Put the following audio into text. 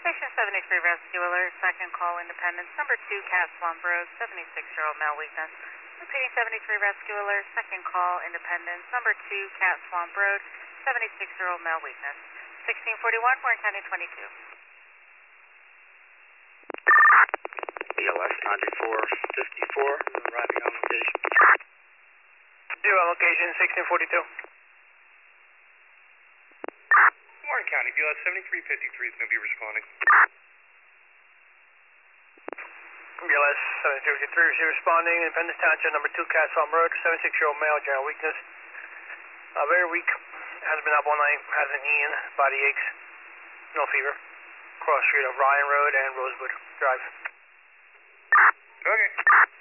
Station 73 Rescue Alert, second call Independence, number 2 Cat Swamp Road, 76-year-old male weakness. Repeating 73 Rescue Alert, second call Independence, number 2 Cat Swamp Road, 76-year-old male weakness. 1641, Warren County 22. ELS 9454, arriving on location. Zero on location, 1642. Warren County, BLS 7353 is going to be responding. BLS 7353 is responding. Independence Township, number 2 Cat Swamp Road, 76-year-old male, general weakness. Very weak, hasn't been up all night, has an Ian, body aches, no fever. Cross street of Ryan Road and Rosewood Drive. Okay.